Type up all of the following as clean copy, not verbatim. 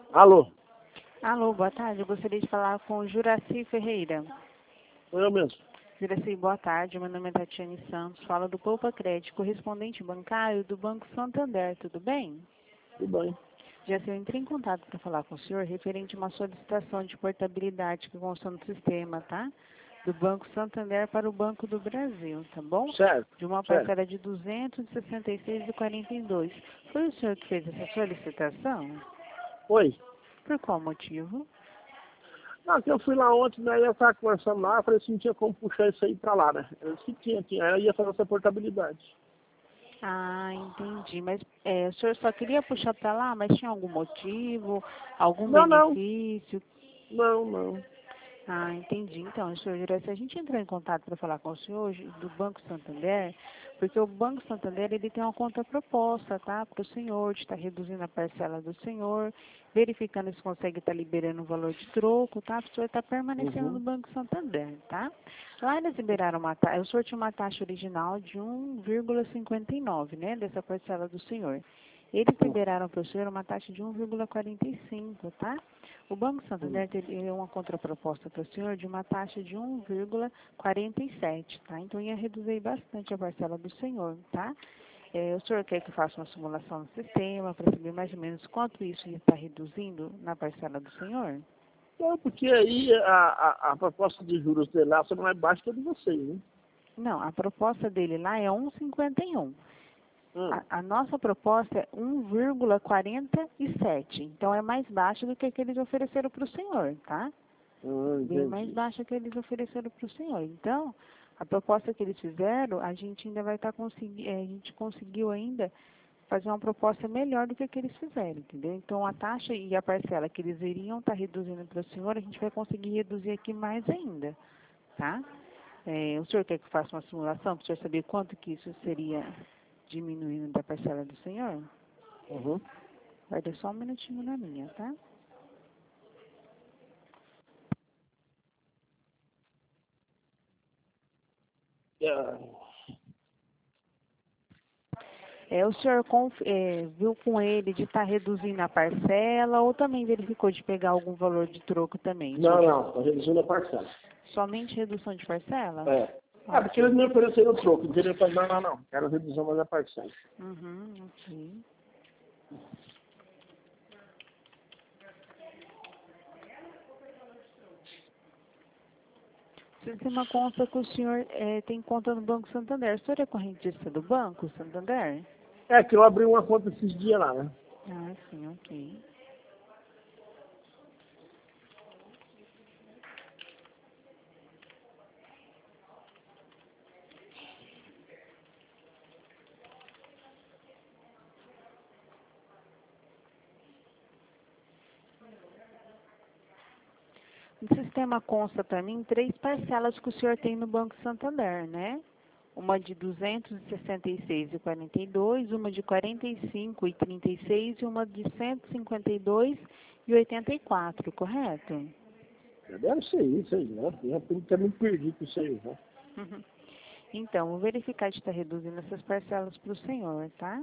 Alô, Alô, boa tarde. Eu gostaria de falar com o Juraci Ferreira. sou eu mesmo. Juraci, boa tarde. Meu nome é Tatiane Santos. Falo do Poupa Crédito, correspondente bancário do Banco Santander. Tudo bem? Tudo bem. Já eu entrei em contato para falar com o senhor referente a uma solicitação de portabilidade que constou no sistema, tá? Do Banco Santander para o Banco do Brasil, tá bom? Certo, De uma certo. parcela de R$ 266,42. Foi o senhor que fez essa solicitação? Oi. Por qual motivo? Não, que eu fui lá ontem, né? Eu estava conversando lá, falei assim, não tinha como puxar isso aí pra lá, né? Eu disse que tinha. Aí eu ia fazer essa portabilidade. Ah, entendi. Mas o senhor só queria puxar para lá, mas tinha algum motivo, algum Não, não. benefício? Não, não. Ah, entendi. Então, senhor Juraci, a gente entrou em contato para falar com o senhor hoje do Banco Santander, porque o Banco Santander ele tem uma conta proposta, tá? Para o senhor, de estar reduzindo a parcela do senhor, verificando se consegue estar liberando o valor de troco, tá? Para o senhor estar permanecendo no Uhum. Banco Santander, tá? Lá eles liberaram uma taxa, o senhor tinha uma taxa original de 1,59, né? Dessa parcela do senhor. Eles liberaram para o senhor uma taxa de 1,45, tá? O Banco Santander teve uma contraproposta para o senhor de uma taxa de 1,47, tá? Então ia reduzir bastante a parcela do senhor, tá? O senhor quer que eu faça uma simulação no sistema para saber mais ou menos quanto isso está reduzindo na parcela do senhor? Não, porque aí a proposta de juros dele lá só não é baixa que a de vocês, né? Não, a proposta dele lá é 1,51. Hum. A nossa proposta é 1,47. Então é mais baixa do que eles ofereceram para o senhor, tá? Bem mais Entendi. baixa que eles ofereceram para o senhor. Então, a proposta que eles fizeram, a gente ainda vai estar a gente conseguiu ainda fazer uma proposta melhor do que eles fizeram, entendeu? Então, a taxa e a parcela que eles iriam estar reduzindo para o senhor, a gente vai conseguir reduzir aqui mais ainda, tá? O senhor quer que eu faça uma simulação para o senhor saber quanto que isso seria diminuindo da parcela do senhor? Uhum. Vai dar só um minutinho na minha, tá? É, O senhor viu com ele de estar reduzindo a parcela ou também verificou de pegar algum valor de troco também? O não, senhor não, tá reduzindo a parcela. somente redução de parcela? É. Ah, porque eles Ok. me ofereceram o troco, não queria fazer, não, não. Quero redução mais a parcela. Uhum, ok. O sistema consta que o senhor tem conta no Banco Santander. O senhor é correntista do Banco Santander? É que eu abri uma conta esses dias lá, né? Ah, sim, ok. O sistema consta para mim 3 parcelas que o senhor tem no Banco Santander, né? Uma de 266,42, uma de 45,36 e uma de 152,84, correto? Deve ser isso aí, né? Eu tenho muito perdido com isso aí, né? Uhum. Então, vou verificar de estar reduzindo essas parcelas para o senhor, tá?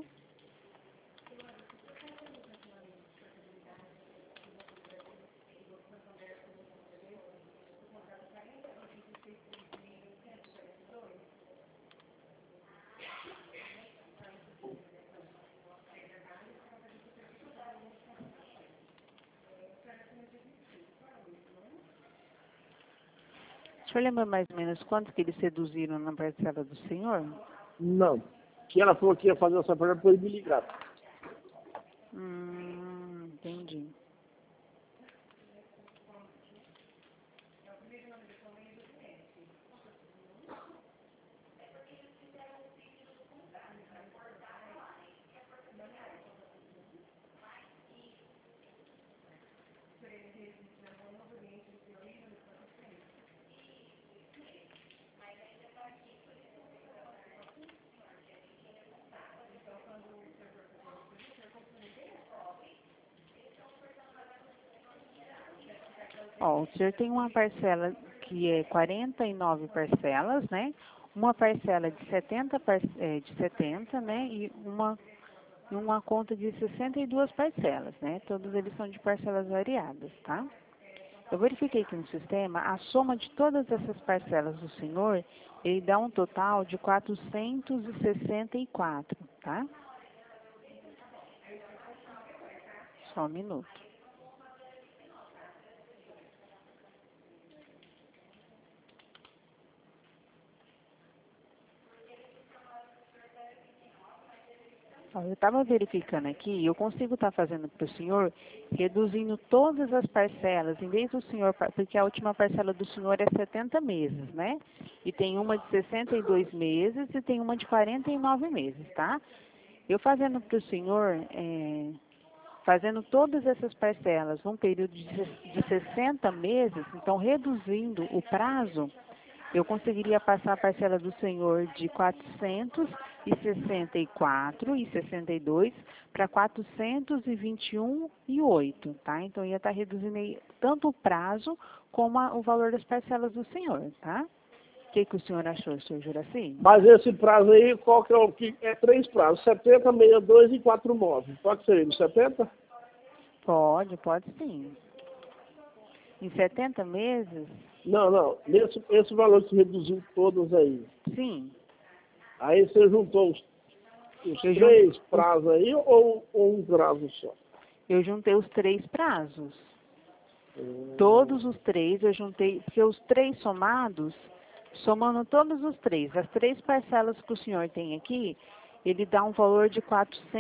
O senhor lembra mais ou menos quanto que eles reduziram na parcela do senhor? Não. Que ela falou que ia fazer essa pergunta depois me ligar. Entendi. Ó, o senhor tem uma parcela que é 49 parcelas, né? Uma parcela de 70, de 70, né? E uma em uma conta de 62 parcelas, né? Todos eles são de parcelas variadas, tá? Eu verifiquei aqui no sistema, a soma de todas essas parcelas do senhor, ele dá um total de 464, tá? Só um minuto. Ó, eu estava verificando aqui, eu consigo estar fazendo para o senhor, reduzindo todas as parcelas, em vez do senhor, porque a última parcela do senhor é 70 meses, né? E tem uma de 62 meses e tem uma de 49 meses, tá? Eu fazendo para o senhor, fazendo todas essas parcelas num período de 60 meses, então reduzindo o prazo, eu conseguiria passar a parcela do senhor de 464,62 para 421,08, tá? Então ia estar reduzindo aí tanto o prazo como o valor das parcelas do senhor, tá? O que o senhor achou, senhor Juraci? Mas esse prazo aí, qual que é o que é 3 prazos? 70, 62 e 49. Pode ser ele, 70? Pode sim. Em 70 meses? Não. Esse valor que você reduziu todos aí. Sim. Aí você juntou os Eu 3 prazos aí ou um prazo só? Eu juntei os 3 prazos. Todos os 3 eu juntei, porque os 3 somados, somando todos os 3, as 3 parcelas que o senhor tem aqui, ele dá um valor de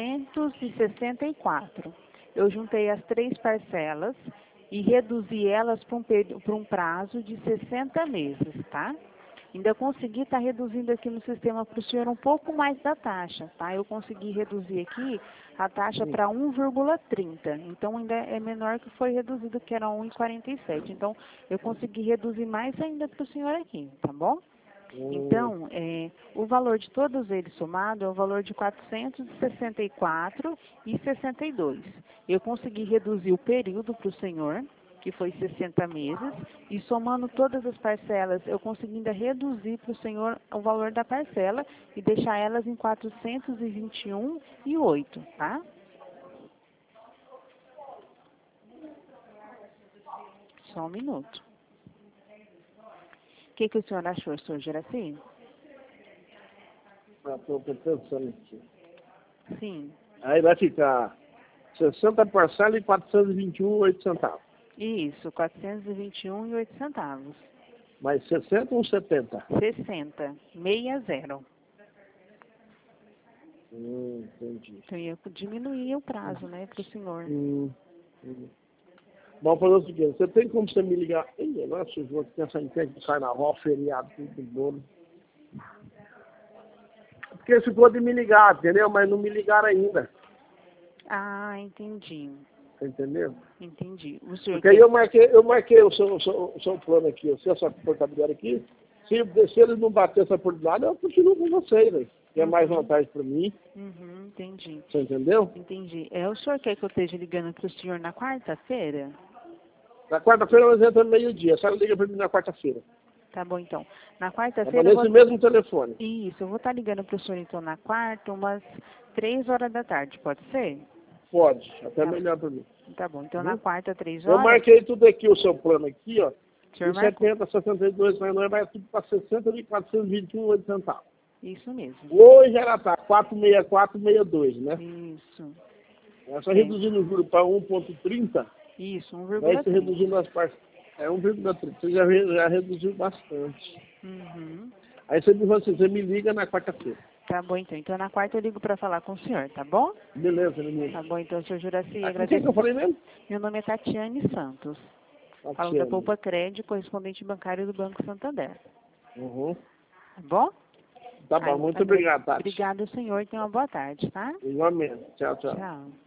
464. Eu juntei as 3 parcelas e reduzi elas para um prazo de 60 meses, tá? Ainda consegui estar reduzindo aqui no sistema para o senhor um pouco mais da taxa, tá? Eu consegui reduzir aqui a taxa para 1,30. Então, ainda é menor que foi reduzido, que era 1,47. Então, eu consegui reduzir mais ainda para o senhor aqui, tá bom? Então, o valor de todos eles somado é o valor de 464,62. Eu consegui reduzir o período para o senhor, que foi 60 meses, e somando todas as parcelas, eu consegui ainda reduzir para o senhor o valor da parcela e deixar elas em 421,08, tá? Só um minuto. O que o senhor achou, senhor Juraci? Estou pensando aqui. Sim. Aí vai ficar 60 parcelas e 421,08 centavos. Isso, 421,08 centavos. Mais 60 ou 70? 60, 60. Entendi. Então ia diminuir o prazo, né, para o senhor. Vamos fazer o seguinte, você tem como você me ligar? Ih, agora sujou que tem essa entende de carnaval, feriado, tudo bom. Porque ficou de me ligar, entendeu? Mas não me ligaram ainda. Ah, entendi. Entendeu? Entendi. O senhor Porque aí eu marquei o seu plano aqui, a sua portabilidade aqui. Se eles não bater essa oportunidade, eu continuo com vocês, velho. Que é mais vantagem para mim. Entendi. Você entendeu? Entendi. O senhor quer que eu esteja ligando para o senhor na quarta-feira? Na quarta-feira nós entramos meio-dia. A senhora liga para mim na quarta-feira. Tá bom, então. Na Tá quarta-feira nesse mesmo telefone. Isso, eu vou estar ligando para o senhor, então, na quarta, umas 3 horas da tarde, pode ser? Pode, até Tá. melhor para mim. Tá bom, então na quarta, 3 Eu horas... marquei tudo aqui, o seu plano aqui, ó. O senhor De marcou? 70 a 62, mas nós vai tudo para 60 de 421,8 centavos. Isso mesmo. Hoje ela tá 464,62, né? Isso. É só reduzindo o juro para 1,30, Isso, vai se 1,3. reduzindo as partes. É 1,30. Você já reduziu bastante. Aí você me fala assim, você me liga na quarta-feira. Tá bom, então. Então, na quarta eu ligo para falar com o senhor, tá bom? Beleza, menino. Tá bom, então, senhor Juraci, Aqui quem agradeço. que eu falei mesmo? Meu nome é Tatiane Santos. Falo da Tatiane. Poupa Crédito, correspondente bancário do Banco Santander. Uhum. Tá bom? Tá bom, muito obrigado, Tati. Obrigado, senhor. Tenha uma boa tarde, tá? Igualmente. Tchau, tchau. Tchau.